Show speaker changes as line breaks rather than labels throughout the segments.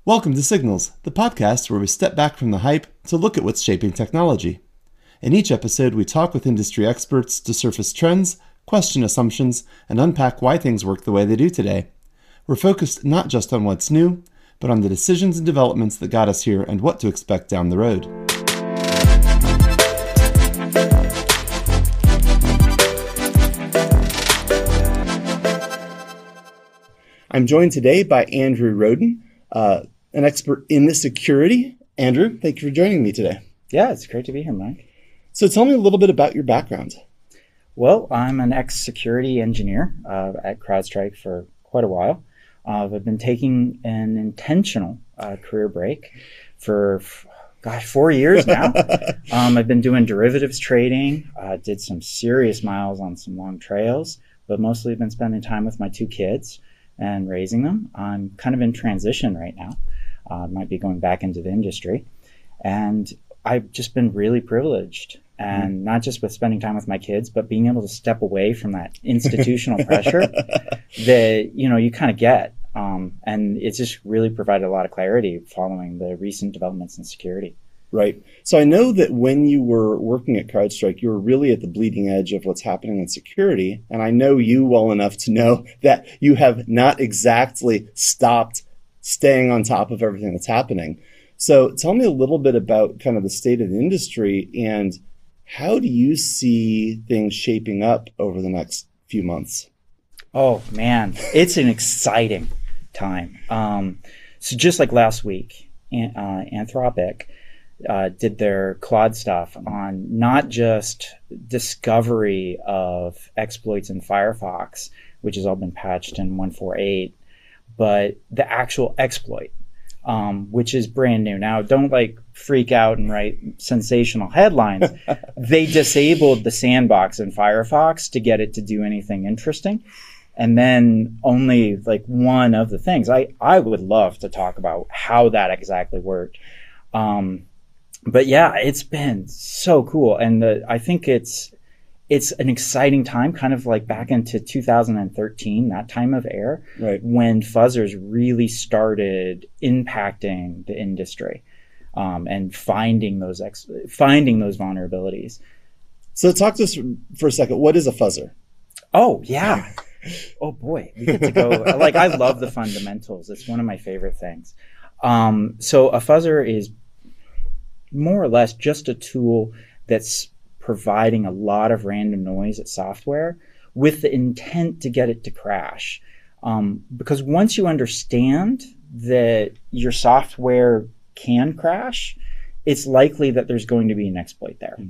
Welcome to Signals, the podcast where we step back from the hype to look at what's shaping technology. In each episode, we talk with industry experts to surface trends, question assumptions, and unpack why things work the way they do today. We're focused not just on what's new, but on the decisions and developments that got us here and what to expect down the road. I'm joined today by Andrew Roden, an expert in the security. Andrew, thank you for joining me today.
Yeah, it's great to be here, Mike.
So tell me a little bit about your background.
Well, I'm an ex-security engineer at CrowdStrike for quite a while. I've been taking an intentional career break for, 4 years now. I've been doing derivatives trading, did some serious miles on some long trails, but mostly been spending time with my two kids and raising them. I'm kind of in transition right now. Might be going back into the industry. And I've just been really privileged. And not just with spending time with my kids, but being able to step away from that institutional pressure that, you kind of get. And it's just really provided a lot of clarity following the recent developments in security.
Right. So I know that when you were working at CrowdStrike, you were really at the bleeding edge of what's happening in security. And I know you well enough to know that you have not exactly stopped staying on top of everything that's happening. So tell me a little bit about kind of the state of the industry and how do you see things shaping up over the next few months?
Oh, man, it's an exciting time. So just like last week, Anthropic did their Claude stuff on not just discovery of exploits in Firefox, which has all been patched in 1.4.8, but the actual exploit, which is brand new. Now, don't freak out and write sensational headlines. They disabled the sandbox in Firefox to get it to do anything interesting. And then only one of the things. I would love to talk about how that exactly worked. But yeah, it's been so cool. And I think it's an exciting time, kind of like back into 2013, that time of era,
right,
when fuzzers really started impacting the industry and finding those vulnerabilities.
So talk to us for a second. What is a fuzzer?
Oh, yeah. Oh, boy. We get to go. I love the fundamentals. It's one of my favorite things. So a fuzzer is more or less just a tool that's providing a lot of random noise at software with the intent to get it to crash. Because once you understand that your software can crash, it's likely that there's going to be an exploit there.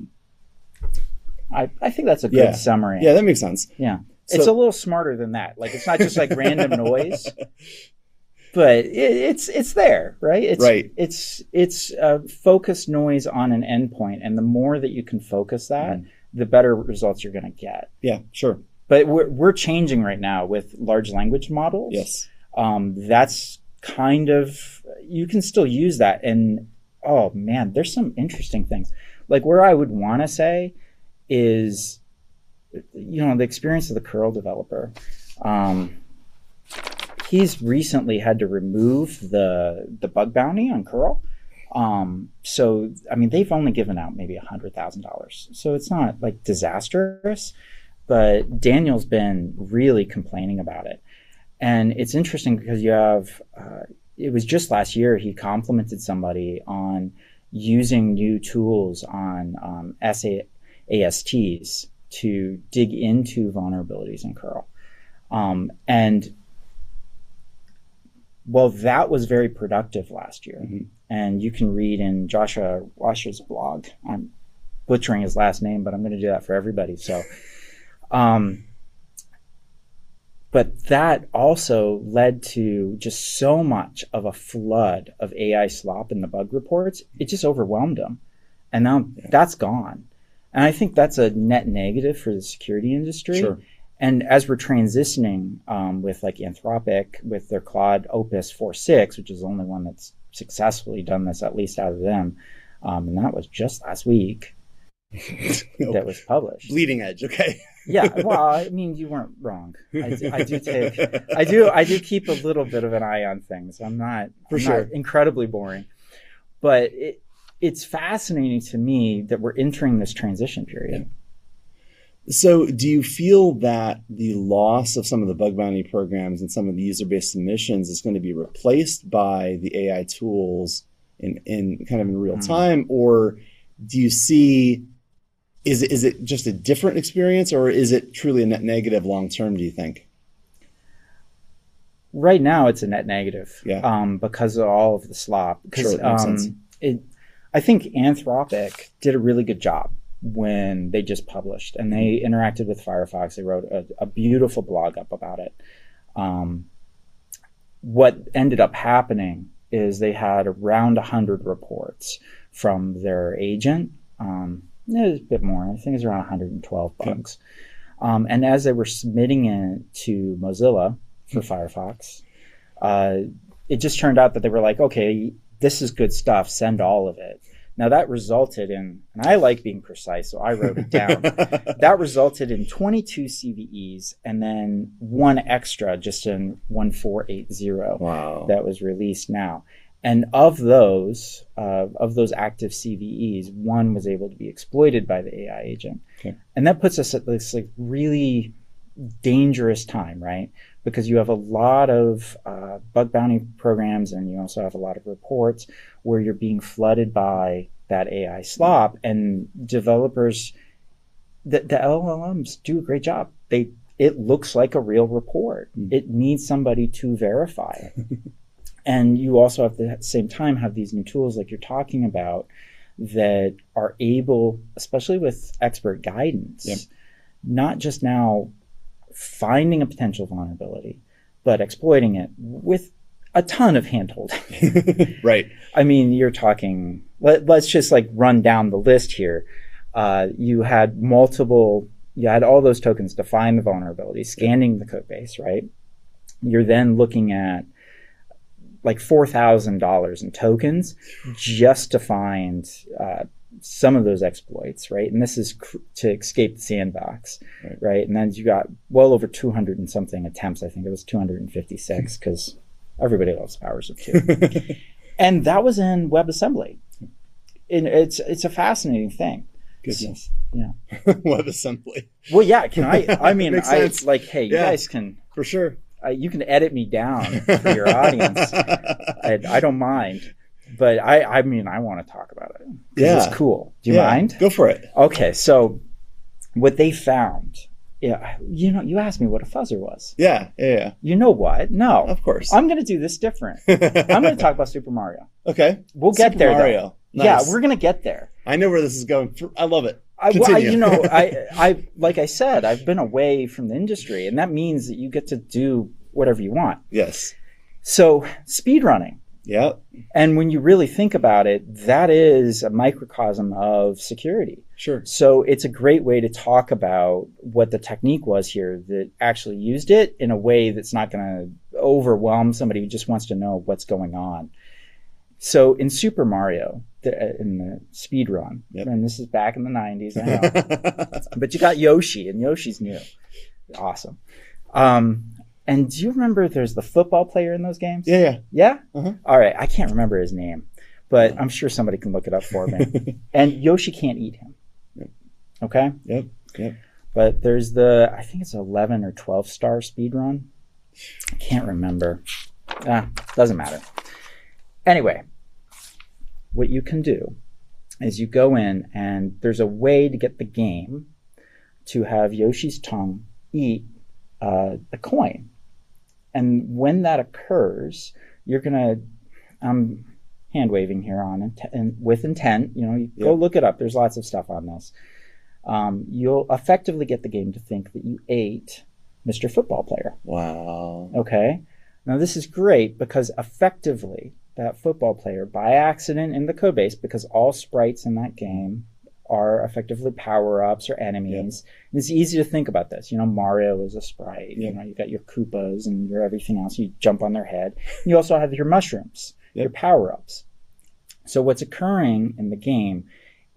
I think that's a good summary.
Yeah, that makes sense.
Yeah. So, it's a little smarter than that. It's not just random noise, but it's there, right? It's focused noise on an endpoint, and the more that you can focus that, the better results you're going to get.
Yeah, sure.
But we're changing right now with large language models.
Yes.
That's kind of, you can still use that, and oh man, there's some interesting things. Where I would want to say is, the experience of the curl developer. He's recently had to remove the bug bounty on curl. So, they've only given out maybe $100,000. So it's not disastrous, but Daniel's been really complaining about it. And it's interesting because you have, it was just last year, he complimented somebody on using new tools on ASTs to dig into vulnerabilities in curl. And well, that was very productive last year. Mm-hmm. And you can read in Joshua Washer's blog. I'm butchering his last name, but I'm going to do that for everybody. So, but that also led to just so much of a flood of AI slop in the bug reports. It just overwhelmed them. And now that's gone. And I think that's a net negative for the security industry.
Sure.
And as we're transitioning with Anthropic, with their Claude Opus 4.6, which is the only one that's successfully done this, at least out of them, and that was just last week, that was published.
Bleeding edge. Okay.
Yeah. Well, I mean, you weren't wrong. I do keep a little bit of an eye on things. I'm not incredibly boring, but it's fascinating to me that we're entering this transition period.
So do you feel that the loss of some of the bug bounty programs and some of the user-based submissions is going to be replaced by the AI tools in kind of in real time? Or do you see, is it just a different experience, or is it truly a net negative long-term, do you think?
Right now it's a net negative,
yeah.
Because of all of the slop.
Sure, that makes sense.
I think Anthropic did a really good job when they just published, and they interacted with Firefox. They wrote a beautiful blog up about it. What ended up happening is they had around 100 reports from their agent. It was a bit more. I think it was around 112 bugs. And as they were submitting it to Mozilla for Firefox, it just turned out that they were like, okay, this is good stuff. Send all of it. Now that resulted in, and I like being precise, so I wrote it down. That resulted in 22 CVEs and then one extra just in 1480.
Wow. That
was released now. And of those active CVEs, one was able to be exploited by the AI agent.
Okay.
And that puts us at this like really dangerous time, right? Because you have a lot of bug bounty programs, and you also have a lot of reports where you're being flooded by that AI slop, and developers, the LLMs do a great job. It looks like a real report. It needs somebody to verify it. And you also at the same time have these new tools like you're talking about that are able, especially with expert guidance, not just now finding a potential vulnerability, but exploiting it with a ton of handholding.
Right.
I mean, you're talking, let's just like run down the list here. You had all those tokens to find the vulnerability, scanning the code base, right? You're then looking at like $4,000 in tokens just to find some of those exploits, right? And this is to escape the sandbox, right? And then you got well over 200 and something attempts. I think it was 256 because everybody loves powers of two. And that was in WebAssembly. And it's a fascinating thing.
Goodness.
Yeah.
WebAssembly.
Well, yeah. I mean, like, hey, you guys can.
For sure.
You can edit me down for your audience. I don't mind. But I mean, I want to talk about it. Yeah. It's cool. Do you mind?
Go for it.
Okay. So what they found, you asked me what a fuzzer was.
Yeah.
You know what? No.
Of course.
I'm going to do this different. I'm going to talk about Super Mario.
Okay.
We'll get there.
Mario. Nice.
Yeah, we're going to get there.
I know where this is going. I love it.
I like I said, I've been away from the industry, and that means that you get to do whatever you want.
Yes.
So speedrunning.
Yep.
And when you really think about it, that is a microcosm of security.
Sure.
So it's a great way to talk about what the technique was here that actually used it in a way that's not going to overwhelm somebody who just wants to know what's going on. So in Super Mario, in the speed run, and this is back in the 90s, I know, but you got Yoshi, and Yoshi's new. Awesome. And do you remember there's the football player in those games?
Yeah.
Yeah?
Uh-huh.
All right. I can't remember his name, but I'm sure somebody can look it up for me. And Yoshi can't eat him.
Yep.
Okay?
Yep.
But there's I think it's 11 or 12 star speed run. I can't remember. Doesn't matter. Anyway, what you can do is you go in, and there's a way to get the game to have Yoshi's tongue eat a coin. And when that occurs, you're going to, I'm hand waving here on with intent, go look it up. There's lots of stuff on this. You'll effectively get the game to think that you ate Mr. Football Player.
Wow.
Okay. Now this is great because effectively that football player by accident in the code base, because all sprites in that game are effectively power-ups or enemies. Yep. And it's easy to think about this. Mario is a sprite.
Yep.
You got your Koopas and your everything else. You jump on their head. You also have your mushrooms, your power-ups. So what's occurring in the game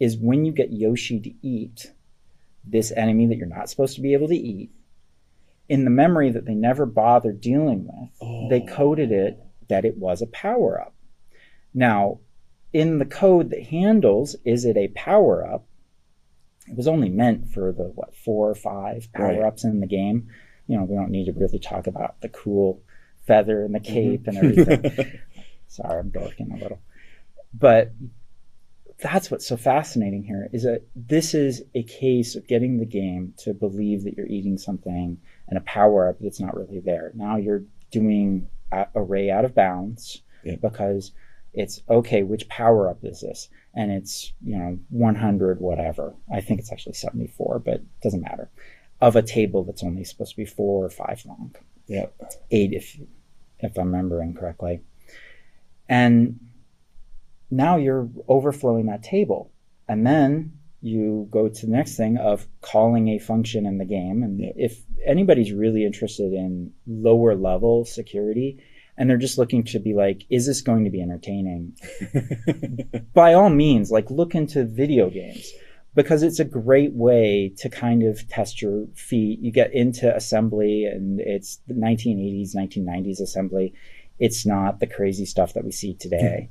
is when you get Yoshi to eat this enemy that you're not supposed to be able to eat, in the memory that they never bothered dealing with, they coded it that it was a power-up. Now, in the code that handles, is it a power-up, it was only meant for the, 4 or 5 power-ups in the game. We don't need to really talk about the cool feather and the cape and everything. Sorry, I'm dorking a little. But that's what's so fascinating here, is that this is a case of getting the game to believe that you're eating something and a power-up that's not really there. Now you're doing array out of bounds because it's, okay, which power-up is this? And it's, 100 whatever. I think it's actually 74, but it doesn't matter. Of a table that's only supposed to be 4 or 5 long. 8 if I'm remembering correctly. And now you're overflowing that table. And then you go to the next thing of calling a function in the game. And if anybody's really interested in lower level security, and they're just looking to be like, is this going to be entertaining? By all means, look into video games, because it's a great way to kind of test your feet. You get into assembly, and it's the 1980s, 1990s assembly. It's not the crazy stuff that we see today.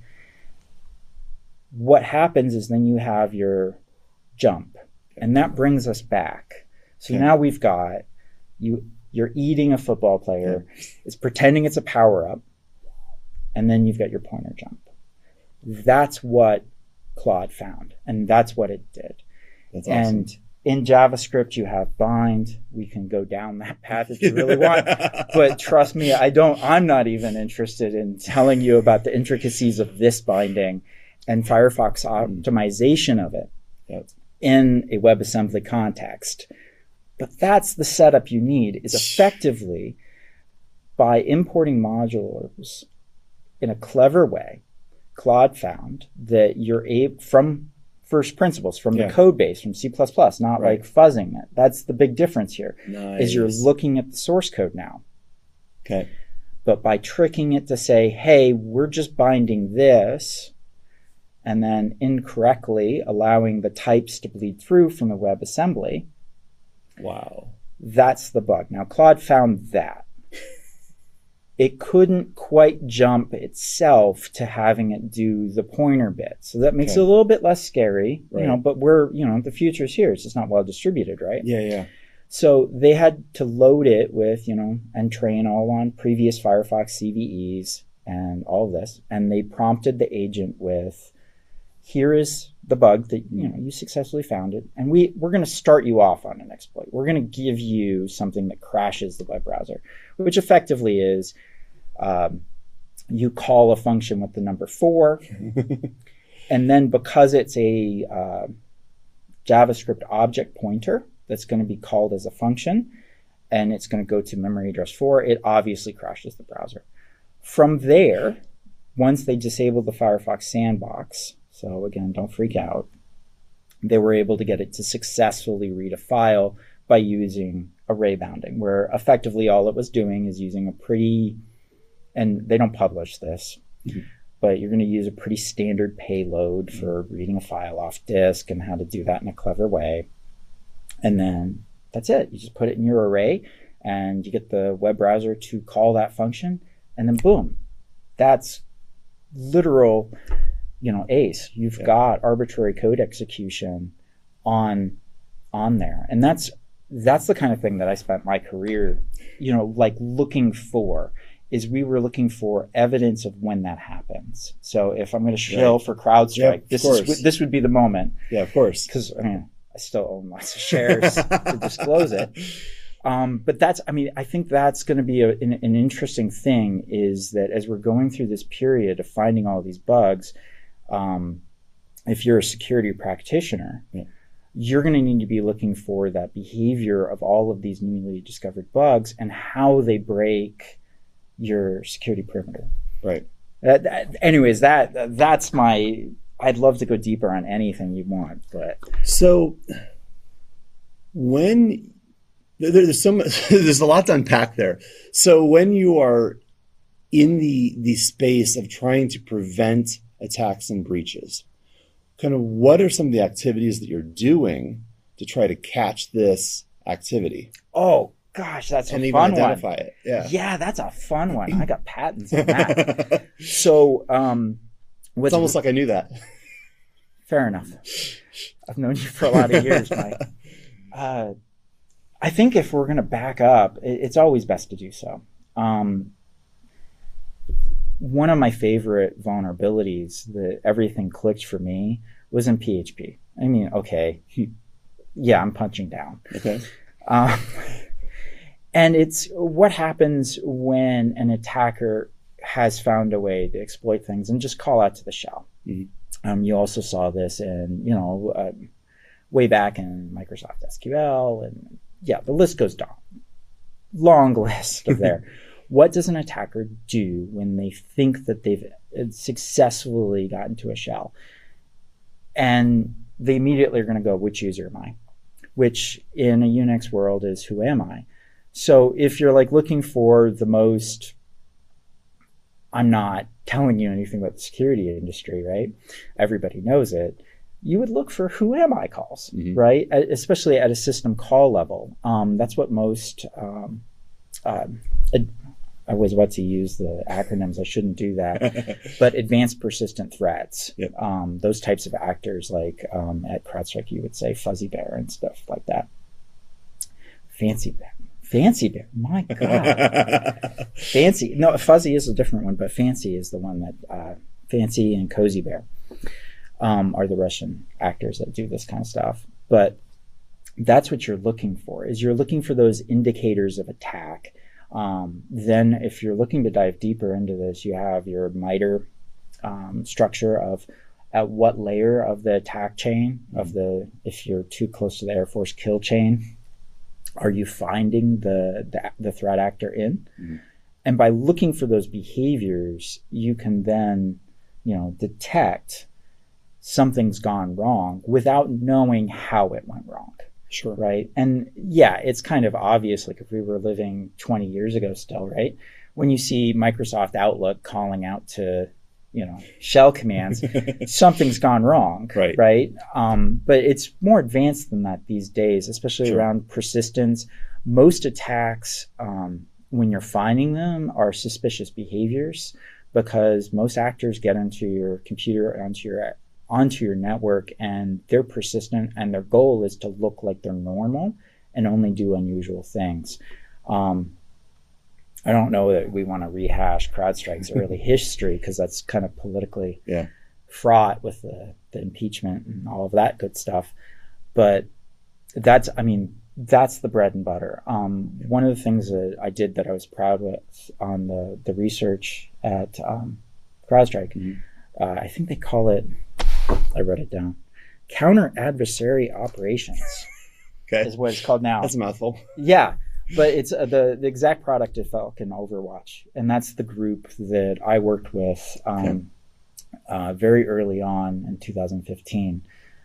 What happens is then you have your jump, and that brings us back. So now we've got you're eating a football player. It's pretending it's a power-up, and then you've got your pointer jump. That's what Claude found, and that's what it did.
That's awesome.
And in JavaScript, you have bind. We can go down that path if you really want. But trust me, I'm not even interested in telling you about the intricacies of this binding and Firefox optimization of it in a WebAssembly context. But that's the setup you need, is effectively by importing modules in a clever way. Claude found that you're able, from first principles, from the code base, from C++, not like fuzzing it. That's the big difference here, is you're looking at the source code now.
Okay.
But by tricking it to say, hey, we're just binding this, and then incorrectly allowing the types to bleed through from the WebAssembly.
Wow.
That's the bug. Now, Claude found that. It couldn't quite jump itself to having it do the pointer bit. So that makes it a little bit less scary, but the future's here. It's just not well distributed, right?
Yeah.
So they had to load it with, and train all on previous Firefox CVEs and all of this. And they prompted the agent with, here is the bug that, you successfully found it. And we're going to start you off on an exploit. We're going to give you something that crashes the web browser, which effectively is, you call a function with the number 4, and then because it's a JavaScript object pointer that's going to be called as a function, and it's going to go to memory address 4, it obviously crashes the browser. From there, once they disabled the Firefox sandbox, so again, don't freak out, they were able to get it to successfully read a file by using array bounding, where effectively all it was doing is using a pretty, and they don't publish this, but you're going to use a pretty standard payload for reading a file off disk and how to do that in a clever way. And then that's it. You just put it in your array, and you get the web browser to call that function, and then boom, that's literal, ace. You've got arbitrary code execution on there. And that's the kind of thing that I spent my career, looking for. Is we were looking for evidence of when that happens. So if I'm going to shill for CrowdStrike, this would be the moment.
Yeah, of course.
Because I still own lots of shares to disclose it. But I think that's going to be an interesting thing, is that as we're going through this period of finding all these bugs, if you're a security practitioner, you're going to need to be looking for that behavior of all of these newly discovered bugs and how they break your security perimeter.
Right.
Anyways, that's my. I'd love to go deeper on anything you want, but
so when there's a lot to unpack there. So when you are in the space of trying to prevent attacks and breaches, kind of what are some of the activities that you're doing to try to catch this activity?
Oh, gosh, that's
and
a
even
fun
identify
one.
it. Yeah.
Yeah, that's a fun one. I got patents on that. So,
it's almost like I knew that.
Fair enough. I've known you for a lot of years, Mike. I think if we're going to back up, it's always best to do so. One of my favorite vulnerabilities that everything clicked for me was in PHP. I mean, okay, yeah, I'm punching down.
Okay.
And it's what happens when an attacker has found a way to exploit things and just call out to the shell. Mm-hmm. You also saw this in, way back in Microsoft SQL, and yeah, the list goes down. Long list of there. What does an attacker do when they think that they've successfully gotten to a shell? And they immediately are going to go, which user am I? Which in a Unix world is who am I? So if you're like looking for the most, I'm not telling you anything about the security industry, right? Everybody knows it. You would look for who am I calls, mm-hmm. right? Especially at a system call level. That's what most, I was about to use the acronyms. I shouldn't do that. But advanced persistent threats, yep. Those types of actors, like at CrowdStrike, you would say Fuzzy Bear and stuff like that. Fancy Bear. My God. Fancy. No, Fuzzy is a different one, but Fancy is the one that Fancy and Cozy Bear are the Russian actors that do this kind of stuff. But that's what you're looking for, is you're looking for those indicators of attack. Then if you're looking to dive deeper into this, you have your MITRE structure of at what layer of the attack chain of if you're too close to the Air Force kill chain, are you finding the threat actor in? Mm-hmm. And by looking for those behaviors, you can then, detect something's gone wrong without knowing how it went wrong.
Sure.
Right. And yeah, it's kind of obvious, like if we were living 20 years ago still, right? When you see Microsoft Outlook calling out to, shell commands, something's gone wrong.
Right.
Right. But it's more advanced than that these days, especially
sure. around
persistence. Most attacks, when you're finding them, are suspicious behaviors because most actors get onto your computer, onto your network, and they're persistent, and their goal is to look like they're normal and only do unusual things. I don't know that we want to rehash CrowdStrike's early history because that's kind of politically fraught with the impeachment and all of that good stuff. But that's the bread and butter. One of the things that I did that I was proud with on the research at CrowdStrike, mm-hmm.
I
think they call it, I wrote it down, counter adversary operations.
Okay.
Is what it's called now.
That's a mouthful.
Yeah, but it's the exact product of Falcon Overwatch, and that's the group that I worked with very early on in 2015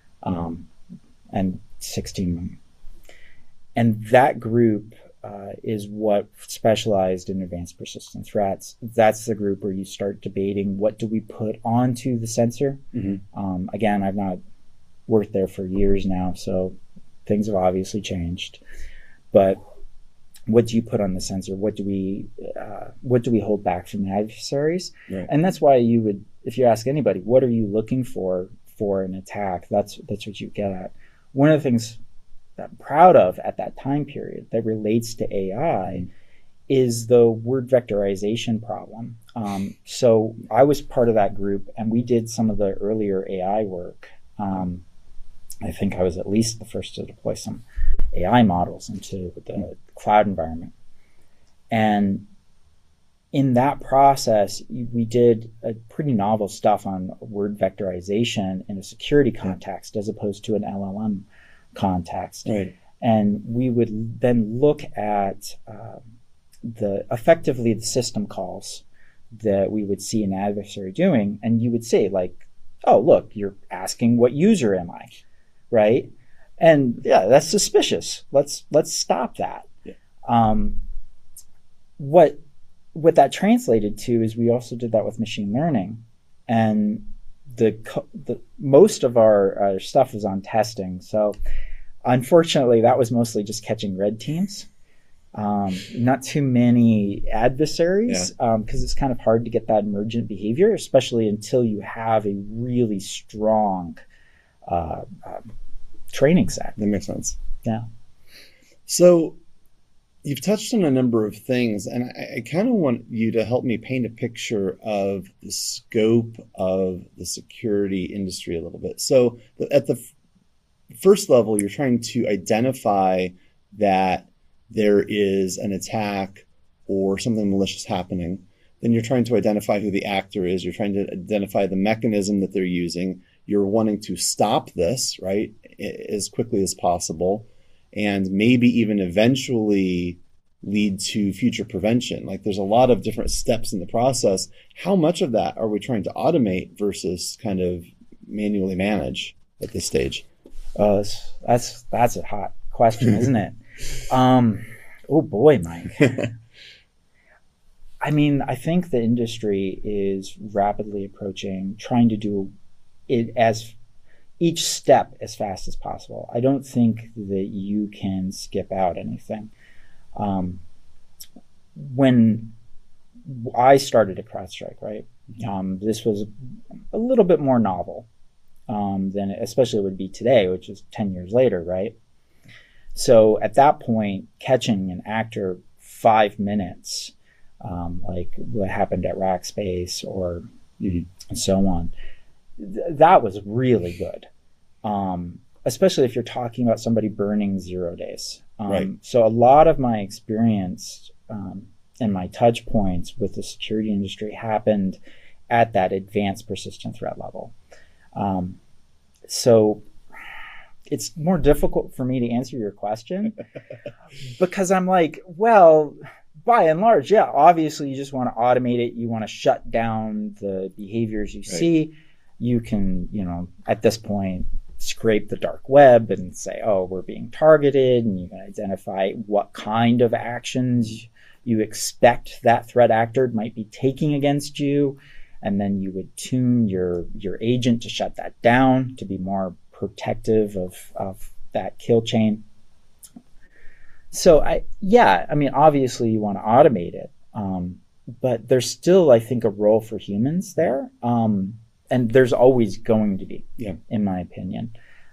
and 16. And that group is what specialized in advanced persistent threats. That's the group where you start debating what do we put onto the sensor. Mm-hmm. Again, I've not worked there for years now, so things have obviously changed. But what do you put on the sensor? What do we hold back from adversaries? Right. And that's why you would, if you ask anybody, what are you looking for an attack? That's what you get at. One of the things that I'm proud of at that time period that relates to AI is the word vectorization problem. So I was part of that group, and we did some of the earlier AI work. I think I was at least the first to deploy some AI models into the cloud environment. And in that process, we did a pretty novel stuff on word vectorization in a security context as opposed to an LLM context.
Right.
And we would then look at effectively the system calls that we would see an adversary doing, and you would say, like, oh, look, you're asking what user am I, right? And yeah, that's suspicious. Let's stop that. Yeah. What that translated to is we also did that with machine learning, and the most of our stuff was on testing. So unfortunately, that was mostly just catching red teams. Not too many adversaries, because it's kind of hard to get that emergent behavior, especially until you have a really strong training set.
That makes sense.
Yeah.
So you've touched on a number of things, and I kind of want you to help me paint a picture of the scope of the security industry a little bit. So at the first level, you're trying to identify that there is an attack or something malicious happening. Then you're trying to identify who the actor is. You're trying to identify the mechanism that they're using. You're wanting to stop this, right, as quickly as possible, and maybe even eventually lead to future prevention. Like, there's a lot of different steps in the process. How much of that are we trying to automate versus kind of manually manage at this stage?
That's a hot question, isn't it? Oh boy, Mike. I mean, I think the industry is rapidly approaching trying to do it as each step as fast as possible. I don't think that you can skip out anything. When I started at CrowdStrike, right, this was a little bit more novel than it especially would be today, which is 10 years later, right? So at that point, catching an actor 5 minutes, like what happened at Rackspace or and so on, that was really good. Especially if you're talking about somebody burning 0 days.
Right.
So a lot of my experience and my touch points with the security industry happened at that advanced persistent threat level. So it's more difficult for me to answer your question because I'm like, well, by and large, yeah, obviously you just want to automate it. You want to shut down the behaviors you see. You can, at this point, scrape the dark web and say, oh, we're being targeted, and you can identify what kind of actions you expect that threat actor might be taking against you. And then you would tune your agent to shut that down, to be more protective of that kill chain. So obviously you want to automate it, but there's still, I think, a role for humans there, and there's always going to be, in my opinion.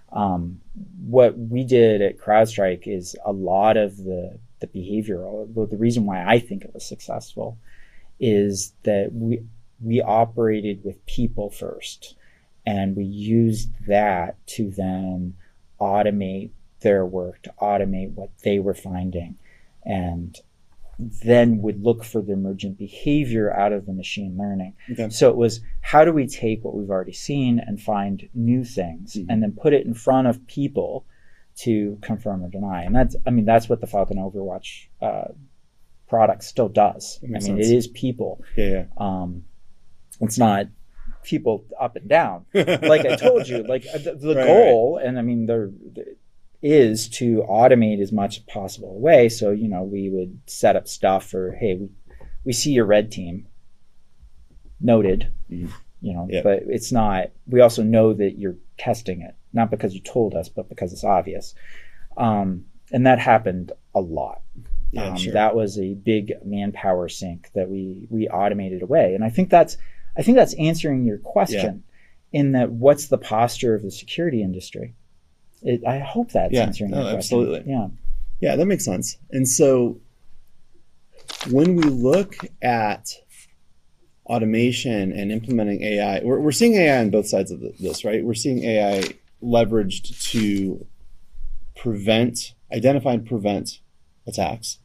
What we did at CrowdStrike is a lot of the behavioral. The reason why I think it was successful is that we operated with people first. And we used that to then automate their work, to automate what they were finding, and then would look for the emergent behavior out of the machine learning. Okay. So it was, how do we take what we've already seen and find new things and then put it in front of people to confirm or deny? And that's what the Falcon Overwatch product still does. Sense. It is people.
Yeah.
It's not people up and down. Like I told you, like the goal, and there is to automate as much as possible away. So, we would set up stuff for, hey, we see your red team. Noted. But it's not, we also know that you're testing it, not because you told us, but because it's obvious. And that happened a lot. Sure. That was a big manpower sink that we automated away. And I think that's answering your question in that what's the posture of the security industry? I hope that's answering your question.
Absolutely.
Yeah.
Yeah, that makes sense. And so when we look at automation and implementing AI, we're seeing AI on both sides of this, right? We're seeing AI leveraged to identify and prevent attacks.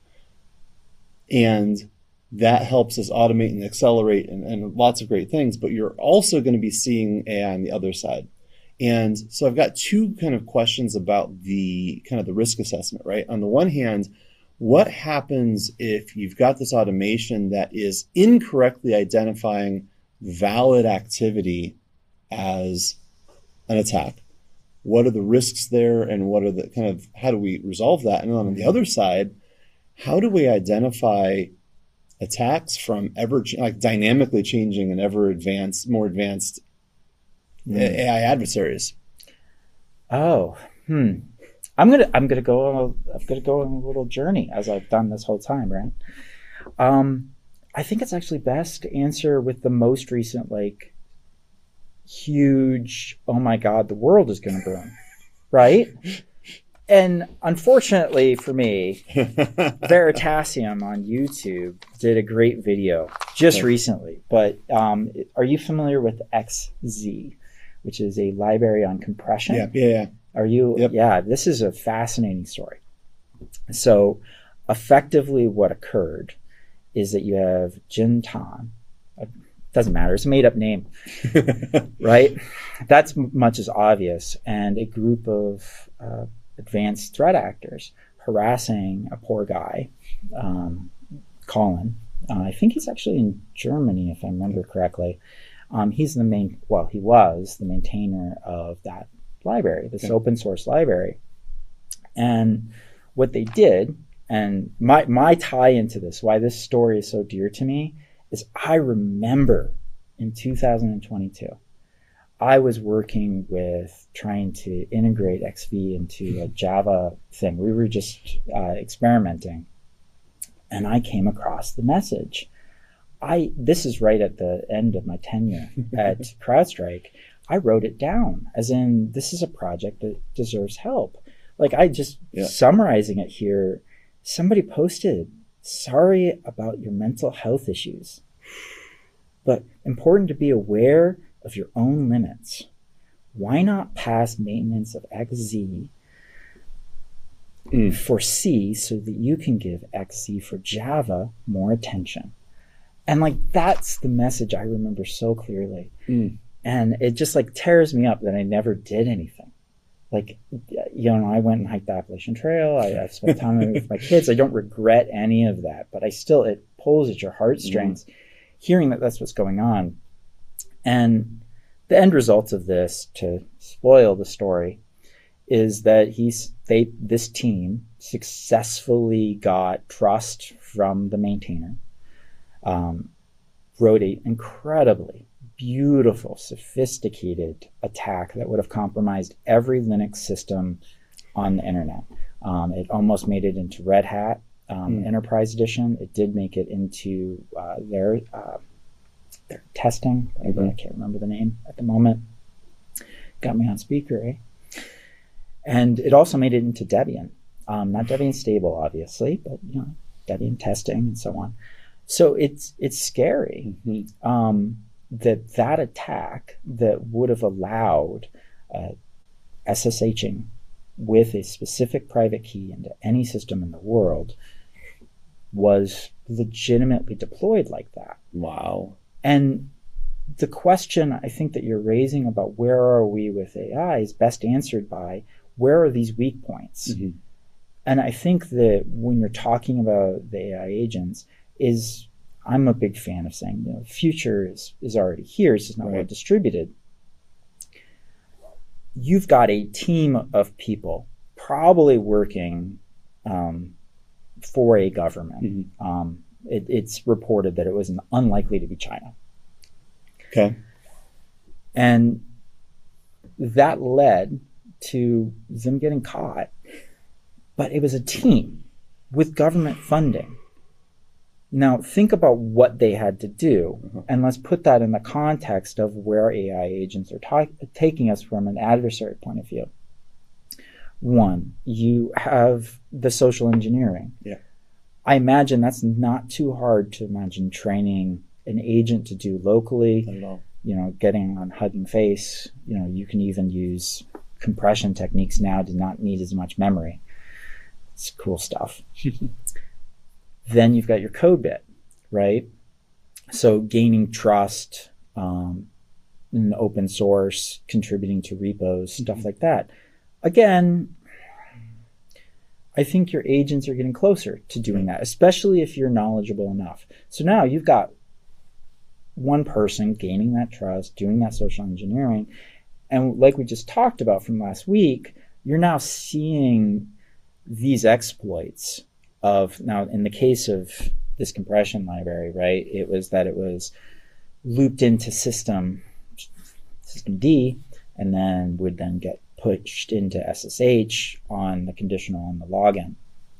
And that helps us automate and accelerate and lots of great things, but you're also going to be seeing AI on the other side. And so I've got two kind of questions about the kind of the risk assessment, right? On the one hand, what happens if you've got this automation that is incorrectly identifying valid activity as an attack? What are the risks there, and what are the kind of, how do we resolve that? And on the other side, how do we identify attacks from dynamically changing and more advanced AI adversaries?
Oh, I'm gonna go on a little journey as I've done this whole time, right? I think it's actually best to answer with the most recent, like, huge, oh my God, the world is gonna burn, right? And unfortunately for me, Veritasium on YouTube did a great video just recently. But are you familiar with XZ, which is a library on compression?
Yeah.
Are you?
Yep.
Yeah, this is a fascinating story. So effectively what occurred is that you have Jin Tan. Doesn't matter. It's a made-up name, right? That's much as obvious. And a group of advanced threat actors harassing a poor guy, Colin. I think he's actually in Germany, if I remember correctly. He was the maintainer of that library, this open source library. And what they did, and my tie into this, why this story is so dear to me, is I remember in 2022, I was working with trying to integrate XV into a Java thing. We were just experimenting. And I came across the message. This is right at the end of my tenure at CrowdStrike. I wrote it down as in, this is a project that deserves help. Like, summarizing it here, somebody posted, sorry about your mental health issues, but important to be aware of your own limits. Why not pass maintenance of XZ for C so that you can give XZ for Java more attention? And like, that's the message I remember so clearly. And it just like tears me up that I never did anything. Like, I went and hiked the Appalachian Trail. I spent time with my kids. I don't regret any of that, but it pulls at your heartstrings hearing that that's what's going on. And the end result of this, to spoil the story, is that this team successfully got trust from the maintainer, wrote an incredibly beautiful, sophisticated attack that would have compromised every Linux system on the internet. It almost made it into Red Hat Enterprise Edition. It did make it into their testing. I can't remember the name at the moment. Got me on speaker, eh? And it also made it into Debian. Not Debian stable, obviously, but Debian testing and so on. So it's scary. That attack that would have allowed SSHing with a specific private key into any system in the world was legitimately deployed like that.
Wow.
And the question I think that you're raising about where are we with AI is best answered by, where are these weak points? And I think that when you're talking about the AI agents, I'm a big fan of saying, the future is already here. It's just not well distributed. You've got a team of people probably working for a government. It's reported that it was unlikely to be China.
Okay.
And that led to them getting caught. But it was a team with government funding. Now, think about what they had to do, and let's put that in the context of where AI agents are taking us from an adversary point of view. One, you have the social engineering.
Yeah.
I imagine that's not too hard to imagine training an agent to do locally.
Not at all.
Getting on Hugging Face. You can even use compression techniques now to not need as much memory. It's cool stuff. Then you've got your code bit, right? So gaining trust in open source, contributing to repos, stuff like that. Again, I think your agents are getting closer to doing that, especially if you're knowledgeable enough. So now you've got one person gaining that trust, doing that social engineering. And like we just talked about from last week, you're now seeing these exploits of, now in the case of this compression library, right, it was looped into system D, and then would then get pushed into SSH on the conditional on the login.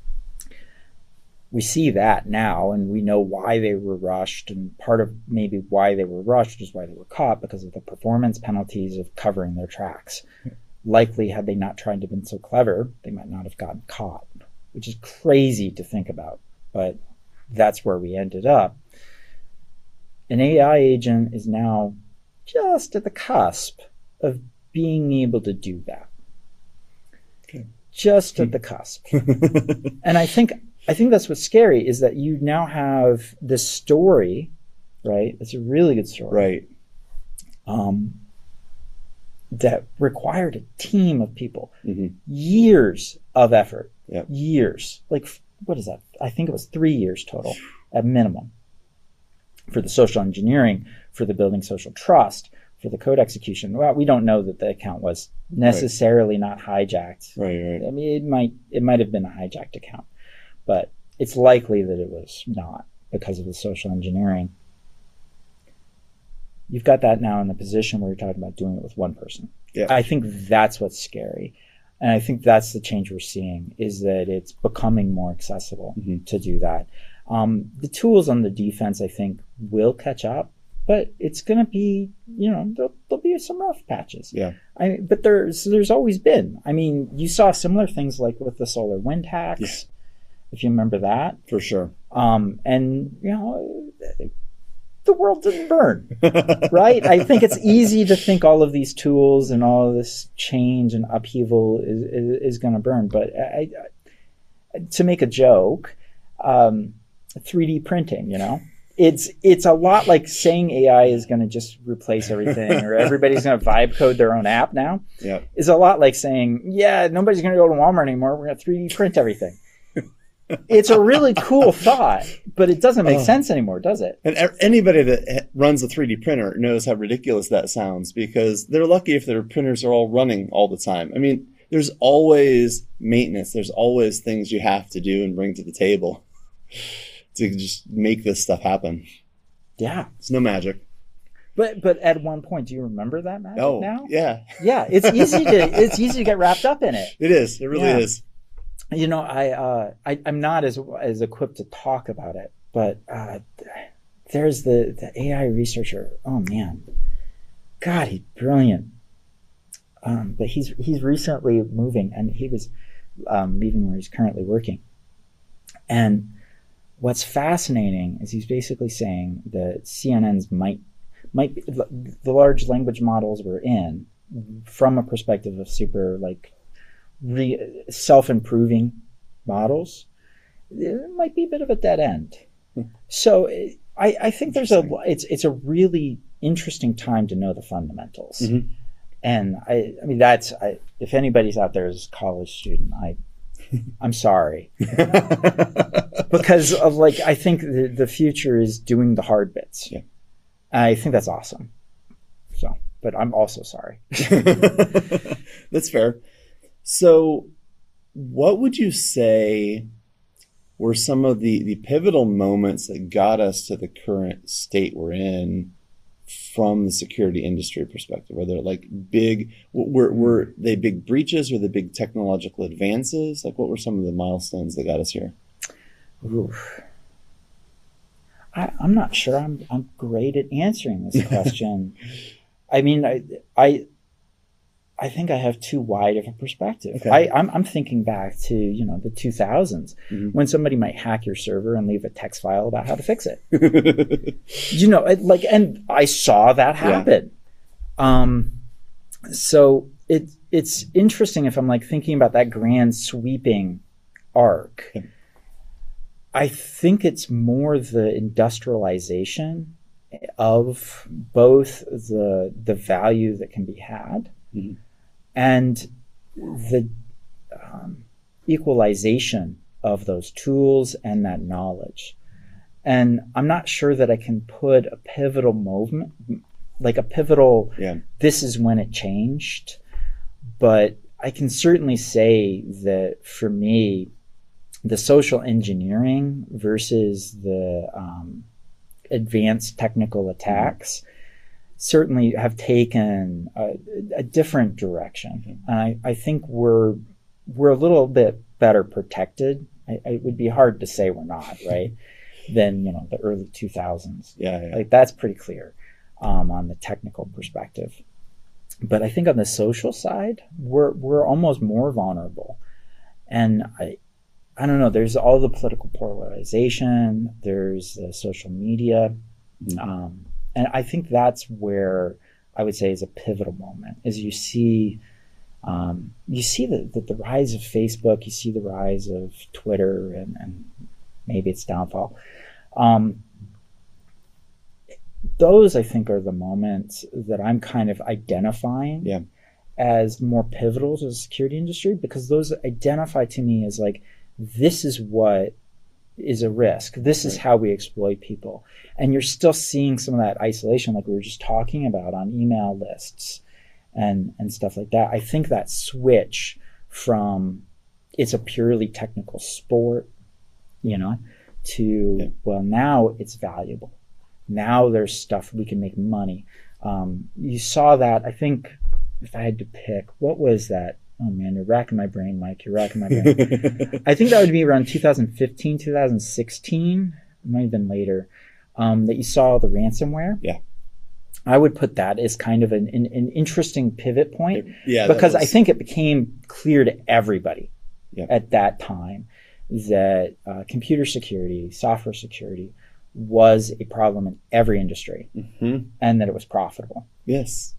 We see that now, and we know why they were rushed, and part of maybe why they were rushed is why they were caught, because of the performance penalties of covering their tracks. Likely, had they not tried to have been so clever, they might not have gotten caught, which is crazy to think about, but that's where we ended up. An AI agent is now just at the cusp of being able to do that.
Okay.
Just at the cusp. And I think that's what's scary, is that you now have this story, right? It's a really good story.
Right.
That required a team of people, years of effort, years. Like, what is that? I think it was 3 years total at minimum for the social engineering, for the building social trust, for the code execution. Well, we don't know that the account was necessarily not hijacked.
Right.
I mean, it might have been a hijacked account, but it's likely that it was not because of the social engineering. You've got that now in the position where you're talking about doing it with one person.
Yeah.
I think that's what's scary. And I think that's the change we're seeing, is that it's becoming more accessible to do that. The tools on the defense, I think, will catch up, but it's going to be, there'll be some rough patches.
Yeah.
But there's always been. I mean, you saw similar things like with the SolarWinds hacks, if you remember that.
For sure.
And, the world didn't burn, right? I think it's easy to think all of these tools and all of this change and upheaval is going to burn. But to make a joke, 3D printing, it's a lot like saying AI is going to just replace everything, or everybody's going to vibe code their own app now.
Yeah.
It's a lot like saying, nobody's going to go to Walmart anymore. We're going to 3D print everything. It's a really cool thought, but it doesn't make sense anymore, does it?
And anybody that runs a 3D printer knows how ridiculous that sounds, because they're lucky if their printers are all running all the time. I mean, there's always maintenance. There's always things you have to do and bring to the table to just make this stuff happen.
Yeah.
It's no magic.
But at one point, do you remember that magic now?
Yeah.
Yeah, it's easy to get wrapped up in it.
It is. It really is.
I'm not as equipped to talk about it, but there's the AI researcher. Oh man, God, he's brilliant. But he's recently moving, and he was leaving where he's currently working. And what's fascinating is he's basically saying that CNNs might be, the large language models we're in, from a perspective of super self-improving models, it might be a bit of a dead end. So I think it's a really interesting time to know the fundamentals. And I mean, if anybody's out there as a college student, I'm sorry. Because of I think the future is doing the hard bits.
Yeah.
I think that's awesome. So, but I'm also sorry.
That's fair. So what would you say were some of the pivotal moments that got us to the current state we're in from the security industry perspective? Are there were they big breaches? Were they big technological advances? What were some of the milestones that got us here?
Oof. I'm not sure I'm great at answering this question. I mean, I think I have too wide of a perspective.
Okay.
I'm thinking back to, the 2000s when somebody might hack your server and leave a text file about how to fix it. And I saw that happen. Yeah. So it's interesting if I'm thinking about that grand sweeping arc. Yeah. I think it's more the industrialization of both the value that can be had and the equalization of those tools and that knowledge. And I'm not sure that I can put a pivotal movement, this is when it changed. But I can certainly say that for me, the social engineering versus the advanced technical attacks certainly have taken a different direction. And I think we're a little bit better protected. It would be hard to say we're not, right? Than, the early 2000s.
Yeah.
Like, that's pretty clear on the technical perspective. But I think on the social side, we're almost more vulnerable. And I don't know, there's all the political polarization, there's the social media. And I think that's where I would say is a pivotal moment, is you see the rise of Facebook, you see the rise of Twitter and maybe its downfall. Those, I think, are the moments that I'm kind of identifying as more pivotal to the security industry, because those identify to me as like, this is what is a risk. This is how we exploit people. And you're still seeing some of that isolation, like we were just talking about, on email lists and stuff like that. I think that switch from it's a purely technical sport, to, well, now it's valuable. Now there's stuff we can make money. You saw that, I think, if I had to pick, what was that? Oh man, you're racking my brain, Mike. You're racking my brain. I think that would be around 2015, 2016. It might have been later, that you saw the ransomware.
Yeah.
I would put that as kind of an interesting pivot point.
Yeah.
Because I think it became clear to everybody at that time that computer security, software security was a problem in every industry, and that it was profitable.
Yes.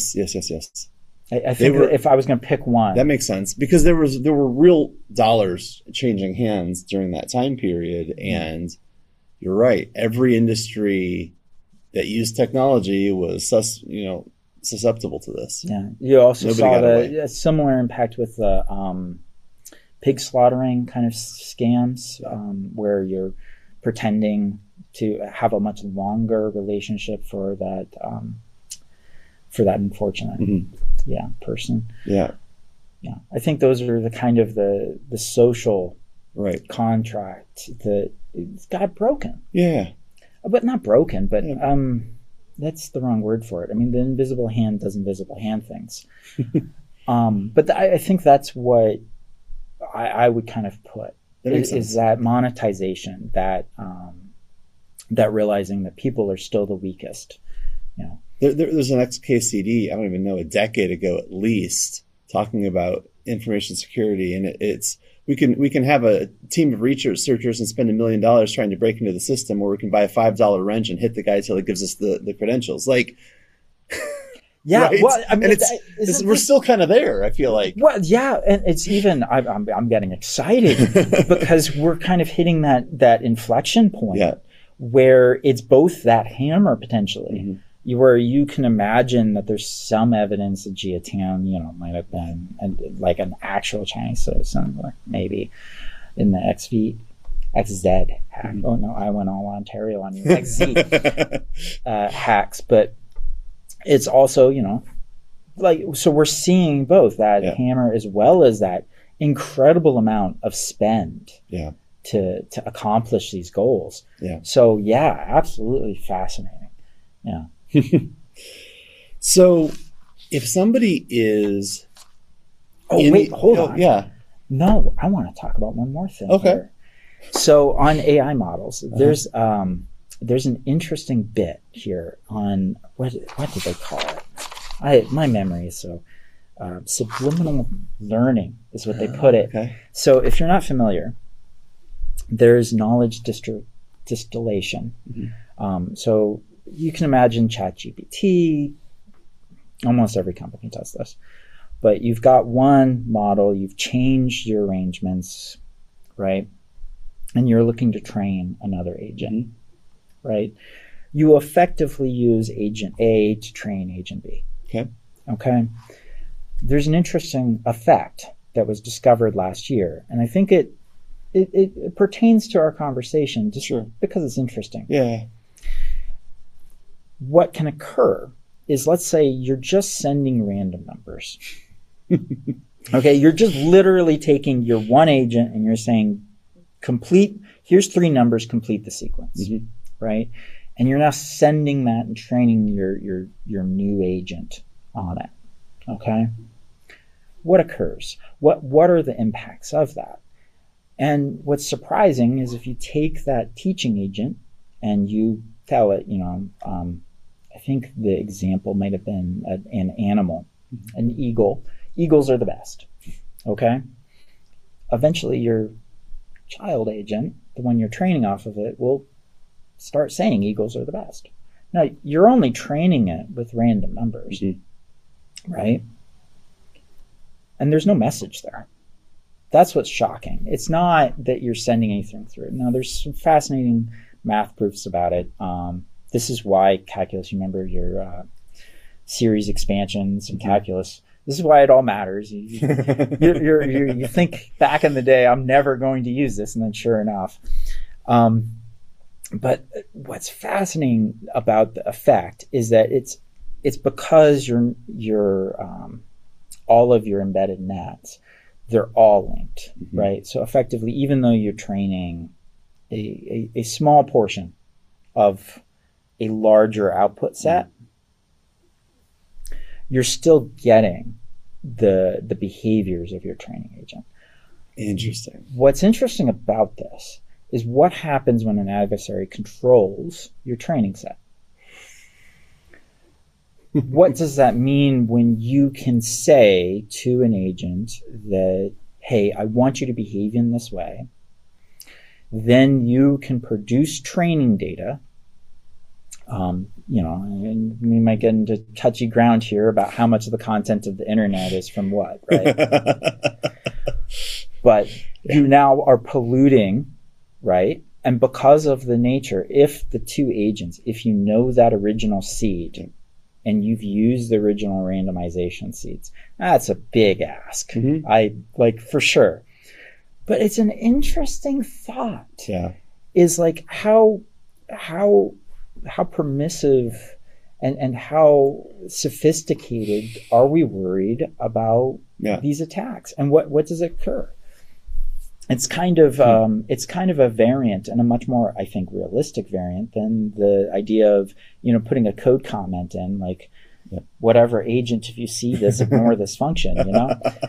I think that if I was going to pick one,
that makes sense, because there were real dollars changing hands during that time period, and you're right. Every industry that used technology was susceptible to this.
Yeah, you also saw a similar impact with the pig slaughtering kind of scams, where you're pretending to have a much longer relationship for that unfortunate person. Yeah. I think those are the kind of the social contract that got broken. Yeah. But not broken, but that's the wrong word for it. I mean, the invisible hand does invisible hand things. But I think that's what I would kind of put is that monetization, that realizing that people are still the weakest.
There's an XKCD, I don't even know, a decade ago at least, talking about information security, and it's we can have a team of researchers and spend $1 million trying to break into the system, or we can buy a $5 wrench and hit the guy till he gives us the credentials. Like, right? Well, I mean, we're still kind of there, I feel like.
Well, yeah, and it's even I'm getting excited because we're kind of hitting that inflection point where it's both that hammer potentially. Where you can imagine that there's some evidence that Jia Tian, might have been like an actual Chinese citizen, or maybe in the XZ hack. Oh no, I went all Ontario on you. XZ hacks, but it's also, so we're seeing both that hammer as well as that incredible amount of spend to accomplish these goals. Yeah. So absolutely fascinating. Yeah.
So if somebody is
hold on. Yeah. No, I want to talk about one more thing. Okay. Here. So on AI models, there's an interesting bit here on what did they call it? My memory is so subliminal learning is what they put it. Okay. So if you're not familiar, there's knowledge distillation. So you can imagine ChatGPT, almost every company does this, but you've got one model, you've changed your arrangements, right? And you're looking to train another agent, right? You effectively use agent A to train agent B. Okay. There's an interesting effect that was discovered last year, and I think it pertains to our conversation just because it's interesting. Yeah. What can occur is, let's say you're just sending random numbers. Okay, you're just literally taking your one agent and you're saying, here's 3 numbers, complete the sequence, right? and you're now sending that and training your new agent on it. Okay, what occurs? What are the impacts of that? And what's surprising is if you take that teaching agent and you tell it, I think the example might have been an animal, an eagle. Eagles are the best. Okay, eventually your child agent, the one you're training off of it, will start saying eagles are the best. Now, you're only training it with random numbers, right? And there's no message there. That's what's shocking. It's not that you're sending anything through. Now, there's some fascinating math proofs about it. This is why calculus, you remember your series expansions and calculus, this is why it all matters. You think back in the day, I'm never going to use this, and then sure enough. But what's fascinating about the effect is that it's because your all of your embedded nets, they're all linked, right? So effectively, even though you're training a small portion of a larger output set, you're still getting the behaviors of your training agent.
Interesting.
What's interesting about this is what happens when an adversary controls your training set. What does that mean when you can say to an agent that, hey, I want you to behave in this way? Then you can produce training data. And we might get into touchy ground here about how much of the content of the internet is from what, right? But you now are polluting, right? And because of the nature, if the two agents, if you know that original seed and you've used the original randomization seeds, that's a big ask. I like for sure. But it's an interesting thought.
Yeah.
Is like how permissive and how sophisticated are we worried about these attacks, and what does occur? It's kind of a variant, and a much more, I think, realistic variant than the idea of putting a code comment in like whatever agent, if you see this, ignore this function, and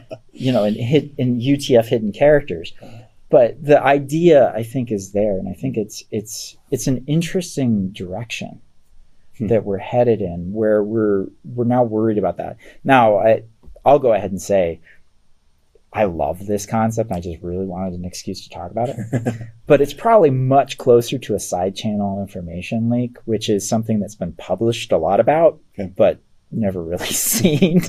in UTF hidden characters. But the idea, I think, is there, and I think it's an interesting direction that we're headed in, where we're now worried about that. Now, I'll go ahead and say I love this concept. I just really wanted an excuse to talk about it. But it's probably much closer to a side channel information leak, which is something that's been published a lot about, but never really seen.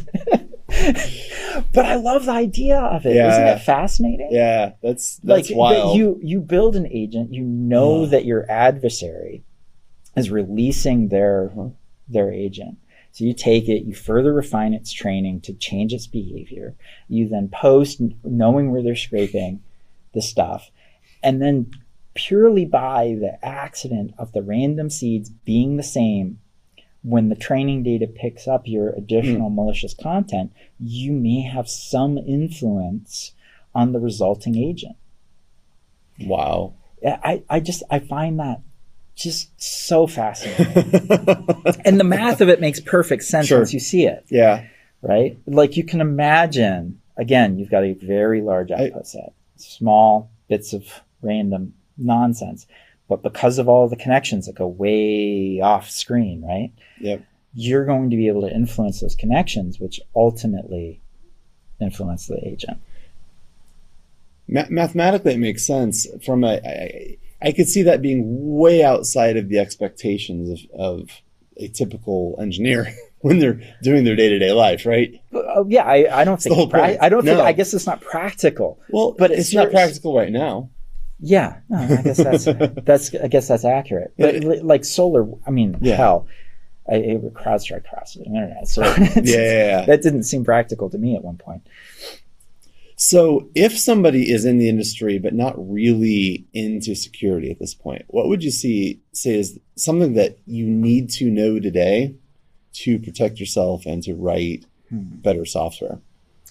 But I love the idea of it. Isn't it fascinating?
Yeah, that's
like
wild.
You build an agent, that your adversary is releasing their agent. So you take it, you further refine its training to change its behavior. You then post knowing where they're scraping the stuff. And then purely by the accident of the random seeds being the same, when the training data picks up your additional malicious content, you may have some influence on the resulting agent.
Wow.
I find that just so fascinating. And the math of it makes perfect sense once you see it.
Yeah.
Right? Like you can imagine, again, you've got a very large output set, small bits of random nonsense. But because of all the connections that go way off screen, right?
Yep.
You're going to be able to influence those connections, which ultimately influence the agent.
Mathematically, it makes sense. I could see that being way outside of the expectations of a typical engineer when they're doing their day-to-day life, right?
I don't think. I guess it's not practical.
Well, but it's not practical right now.
Yeah, no, I guess that's accurate. But like solar, I mean, hell, I CrowdStrike across the internet, so that didn't seem practical to me at one point.
So, if somebody is in the industry but not really into security at this point, what would you say is something that you need to know today to protect yourself and to write better software?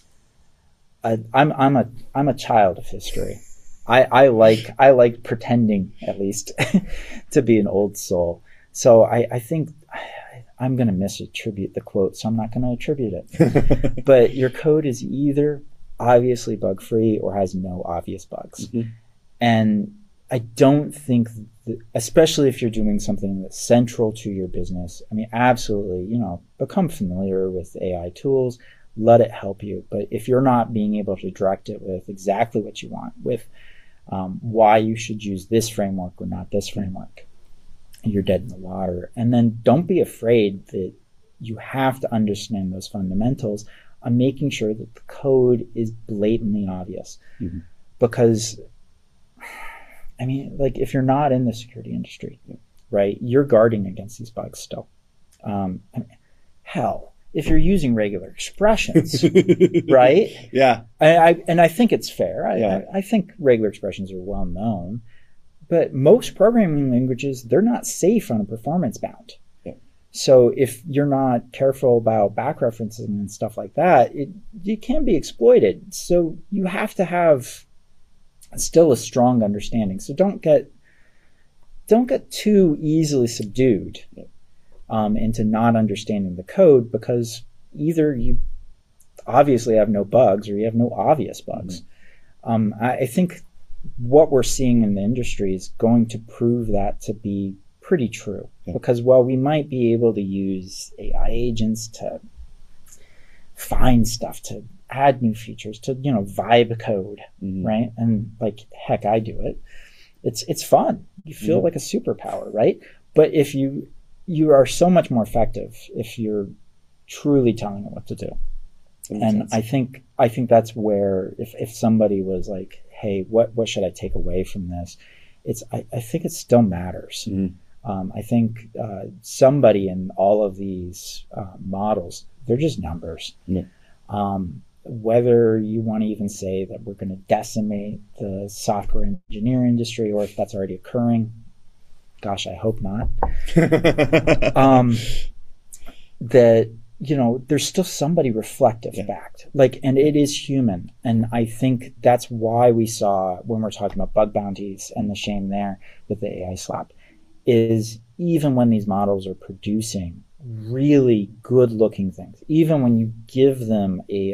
I'm a child of history. I like pretending, at least, to be an old soul. So I think I'm going to misattribute the quote, so I'm not going to attribute it. But your code is either obviously bug free or has no obvious bugs. Mm-hmm. And I don't think that, especially if you're doing something that's central to your business, I mean, absolutely, become familiar with AI tools, let it help you. But if you're not being able to direct it with exactly what you want, with why you should use this framework or not this framework, you're dead in the water. And then don't be afraid that you have to understand those fundamentals on making sure that the code is blatantly obvious. Mm-hmm. Because, I mean, like, if you're not in the security industry, right, you're guarding against these bugs still. Hell, if you're using regular expressions, right?
Yeah.
I think it's fair. I think regular expressions are well known. But most programming languages, they're not safe on a performance bound. Yeah. So if you're not careful about back referencing and stuff like that, it can be exploited. So you have to have still a strong understanding. So don't get too easily subdued into not understanding the code, because either you obviously have no bugs or you have no obvious bugs. Mm-hmm. I think what we're seeing in the industry is going to prove that to be pretty true. Yeah. Because while we might be able to use AI agents to find stuff, to add new features, to vibe code, mm-hmm. right? And like, heck, I do it. It's fun. You feel mm-hmm. like a superpower, right? But if you are so much more effective if you're truly telling it what to do. And I think that's where if somebody was like, hey, what should I take away from this? I think it still matters. Mm-hmm. I think somebody in all of these models, they're just numbers. Mm-hmm. Whether you want to even say that we're going to decimate the software engineering industry, or if that's already occurring, gosh, I hope not. That there's still somebody reflective backed, and it is human. And I think that's why we saw, when we're talking about bug bounties and the shame there with the AI slap, is even when these models are producing really good looking things, even when you give them a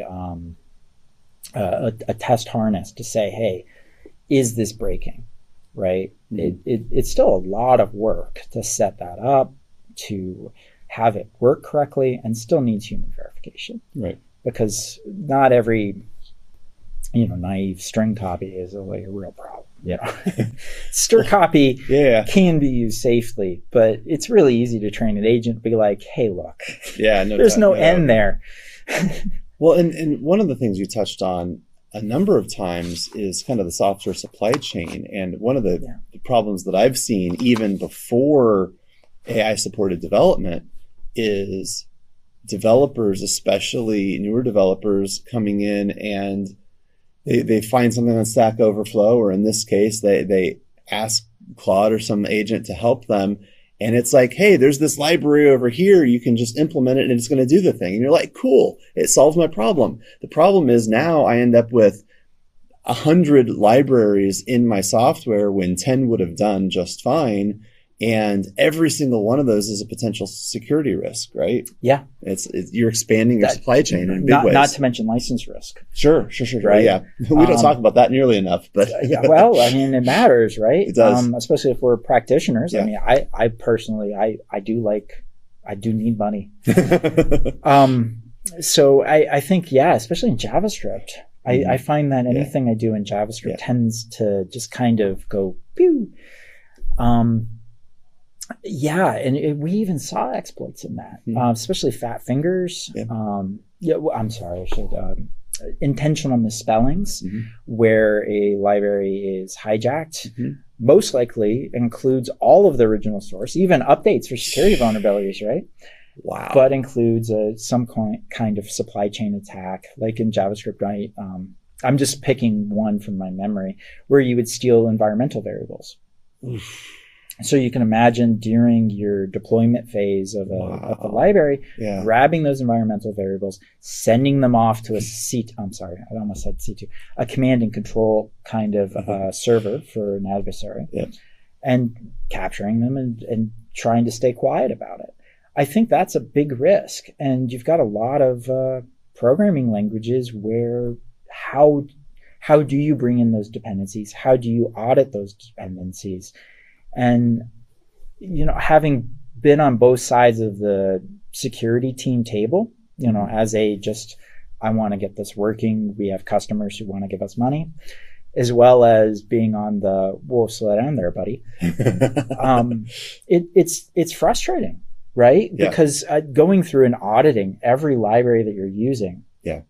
test harness to say, hey, is this breaking, right? Mm-hmm. It's still a lot of work to set that up, to have it work correctly, and still needs human verification. Right. Because not every, naive string copy is a real problem. Stir copy can be used safely, but it's really easy to train an agent to be like, hey, look, there's no end there.
Well, and one of the things you touched on a number of times is kind of the software supply chain. And one of the problems that I've seen even before AI supported development is developers, especially newer developers, coming in and they find something on Stack Overflow, or in this case, they ask Claude or some agent to help them. And it's like, hey, there's this library over here. You can just implement it and it's going to do the thing. And you're like, cool, it solves my problem. The problem is now I end up with 100 libraries in my software when 10 would have done just fine. And every single one of those is a potential security risk, right?
Yeah.
You're expanding your supply chain in big ways.
Not to mention license risk.
Sure. Right? Yeah. We don't talk about that nearly enough, but.
Well, I mean, it matters, right?
It does.
Especially if we're practitioners. Yeah. I mean, I personally, I do need money. So I think, especially in JavaScript, mm-hmm. I find that anything I do in JavaScript tends to just kind of go pew. And we even saw exploits in that, especially fat fingers. Yeah. I'm sorry, I should. Intentional misspellings, mm-hmm. where a library is hijacked, mm-hmm. most likely includes all of the original source, even updates for security vulnerabilities, right?
Wow.
But includes some kind of supply chain attack, like in JavaScript, right? I'm just picking one from my memory, where you would steal environmental variables. Oof. So you can imagine during your deployment phase of the library, grabbing those environmental variables, sending them off to a command and control kind of server for an adversary. Yeah. and capturing them and trying to stay quiet about it. I think that's a big risk. And you've got a lot of programming languages where how do you bring in those dependencies? How do you audit those dependencies? And, having been on both sides of the security team table, as I want to get this working. We have customers who want to give us money, as well as being on the, whoa, slow down there, buddy. It's frustrating, right?
Yeah.
Because going through and auditing every library that you're using,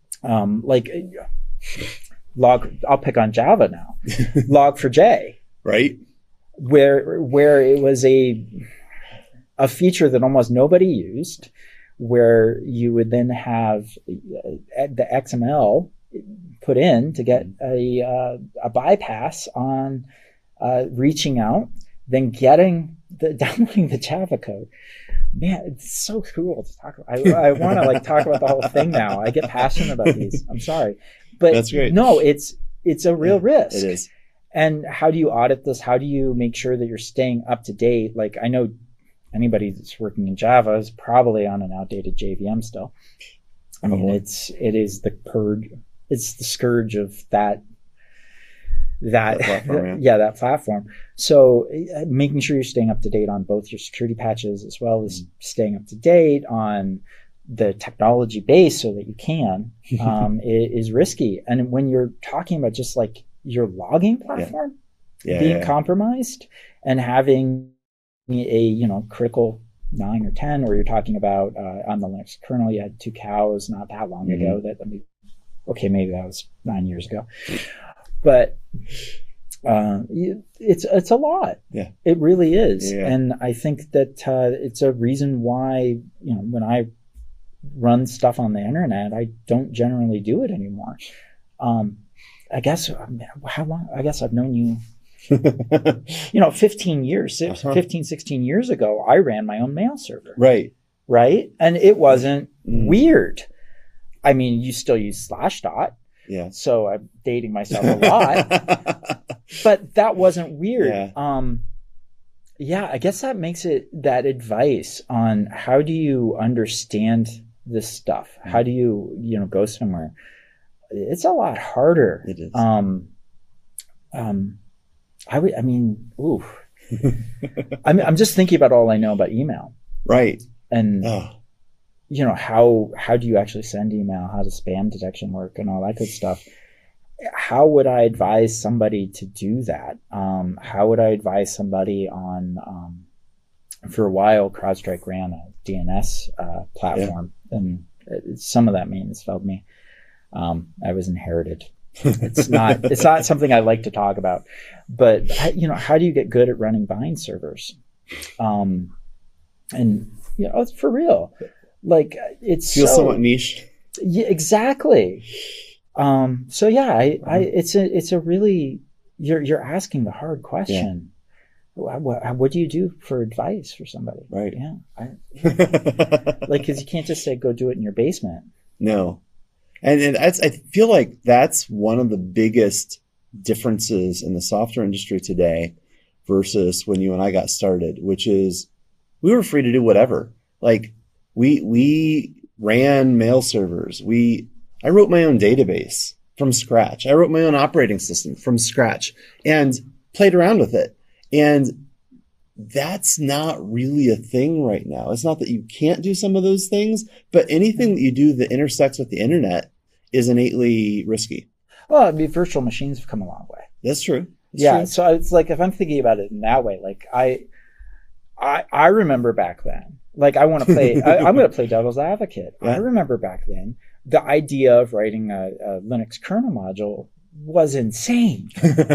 I'll pick on Java now, Log4j,
right?
Where it was a feature that almost nobody used, where you would then have the XML put in to get a bypass on reaching out, then downloading the Java code. Man, it's so cool to talk about. I want to talk about the whole thing now. I get passionate about these. I'm sorry, but
that's great.
No, it's a real risk.
It is. And
how do you audit this? How do you make sure that you're staying up to date? I know anybody that's working in Java is probably on an outdated JVM still. I mean, it is the purge. It's the scourge of that platform, that platform. So making sure you're staying up to date on both your security patches as well as staying up to date on the technology base so that you can is risky. And when you're talking about just your logging platform being compromised and having a critical 9 or 10, or you're talking about on the Linux kernel, you had 2 cows not that long ago. Maybe that was 9 years ago, but it's a lot.
Yeah,
it really is.
Yeah.
And I think that it's a reason why when I run stuff on the internet, I don't generally do it anymore. I guess how long? I guess I've known you. 15 years, 15, 16 years ago, I ran my own mail server. Right. And it wasn't weird. I mean, you still use Slashdot.
Yeah.
So I'm dating myself a lot, but that wasn't weird.
Yeah.
I guess that makes it that advice on how do you understand this stuff? How do you, go somewhere? It's a lot harder.
It is.
I'm just thinking about all I know about email.
Right.
And, how do you actually send email? How does spam detection work and all that good stuff? How would I advise somebody to do that? How would I advise somebody on, for a while, CrowdStrike ran a DNS platform, and some of that may have failed me. I was inherited. It's not something I like to talk about, but how do you get good at running bind servers? And it's for real. It's
feels somewhat niche.
Yeah, exactly. It's a really, you're asking the hard question. Yeah. What do you do for advice for somebody?
Right.
Yeah. Because you can't just say, go do it in your basement.
No. And I feel like that's one of the biggest differences in the software industry today versus when you and I got started, which is we were free to do whatever. We ran mail servers. I wrote my own database from scratch. I wrote my own operating system from scratch and played around with it. And that's not really a thing right now. It's not that you can't do some of those things, but anything that you do that intersects with the internet is innately risky.
Well, virtual machines have come a long way.
That's true.
True. So it's if I'm thinking about it in that way, I remember back then, I want to play, I'm going to play devil's advocate. Yeah. I remember back then, the idea of writing a Linux kernel module was insane.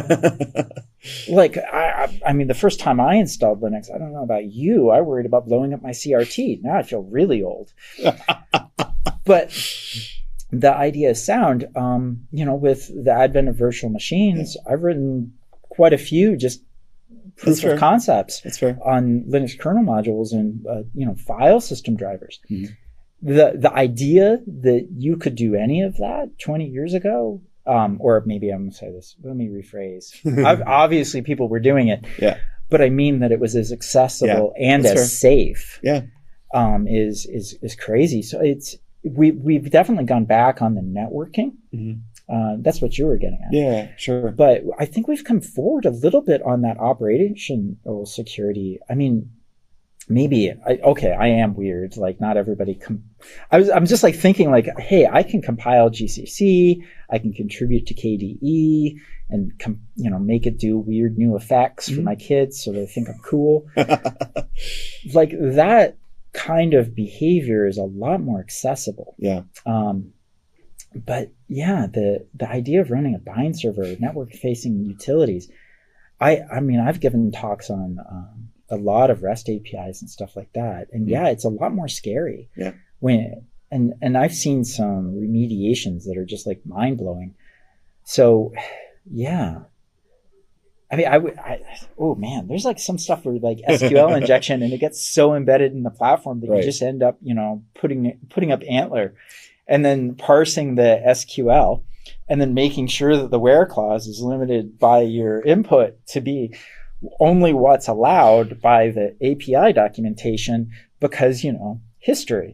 I mean, the first time I installed Linux, I don't know about you, I worried about blowing up my CRT. Now I feel really old. But the idea is sound. With the advent of virtual machines, I've written quite a few just proof of concepts on Linux kernel modules and file system drivers. Mm-hmm. The idea that you could do any of that 20 years ago, or maybe I'm going to say this, let me rephrase. Obviously, people were doing it.
Yeah.
but I mean that it was as accessible and as
fair.
safe.
Yeah.
Is crazy. So we've definitely gone back on the networking. That's what you were getting at.
Yeah, sure.
But I think we've come forward a little bit on that operational security. I mean, maybe I am weird. Like not everybody. I'm just like thinking like, hey, I can compile GCC. I can contribute to KDE and make it do weird new effects for my kids so they think I'm cool. Like that kind of behavior is a lot more accessible.
Yeah.
But yeah, the idea of running a bind server, network facing utilities. I mean, I've given talks on a lot of REST APIs and stuff like that. And yeah, it's a lot more scary.
Yeah.
And I've seen some remediations that are just like mind blowing. So yeah. I mean, oh man, there's like some stuff where like SQL injection and it gets so embedded in the platform that you just end up, putting up Antler and then parsing the SQL and then making sure that the where clause is limited by your input to be only what's allowed by the API documentation because, history.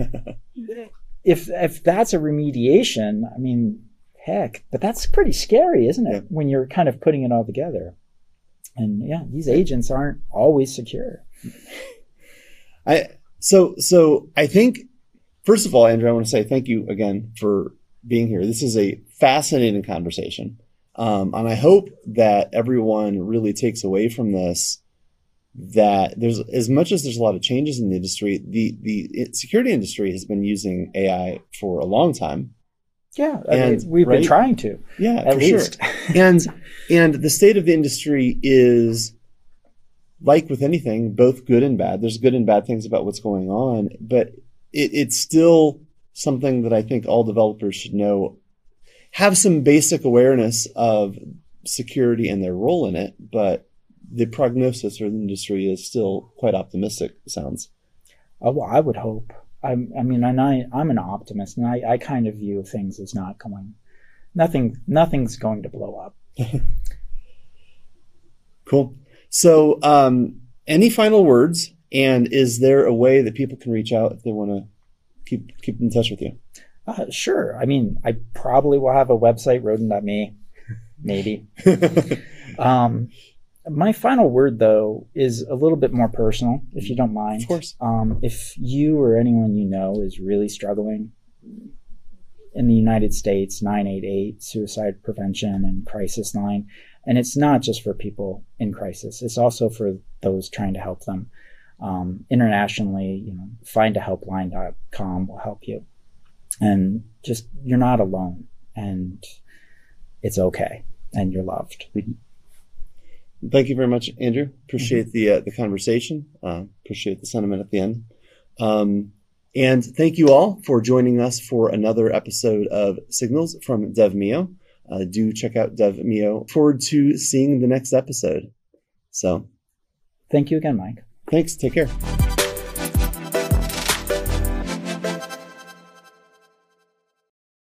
If that's a remediation, I mean, heck, but that's pretty scary, isn't it? Yeah. When you're kind of putting it all together. And yeah, these agents aren't always secure.
So I think, first of all, Andrew, I want to say thank you again for being here. This is a fascinating conversation. And I hope that everyone really takes away from this that there's, as much as there's a lot of changes in the industry, the security industry has been using AI for a long time.
Yeah, we've been trying to.
Yeah,
at least.
Sure. And the state of the industry is, like with anything, both good and bad. There's good and bad things about what's going on, but it's still something that I think all developers should know, have some basic awareness of security and their role in it, but the prognosis for the industry is still quite optimistic, it sounds.
Oh, well, I would hope. I'm an optimist, and I kind of view things as nothing's going to blow up.
Cool. So, any final words? And is there a way that people can reach out if they want to keep in touch with you?
Sure. I mean, I probably will have a website, rodent.me, maybe. My final word, though, is a little bit more personal, if you don't mind.
Of course.
If you or anyone you know is really struggling in the United States, 988 suicide prevention and crisis line, and it's not just for people in crisis, it's also for those trying to help them. Internationally, findahelpline.com will help you. And just, you're not alone, and it's okay, and you're loved.
Thank you very much, Andrew. Appreciate the conversation. Appreciate the sentiment at the end. And thank you all for joining us for another episode of Signals from DevMio. Do check out DevMio. Forward to seeing the next episode. So,
thank you again, Mike.
Thanks. Take care.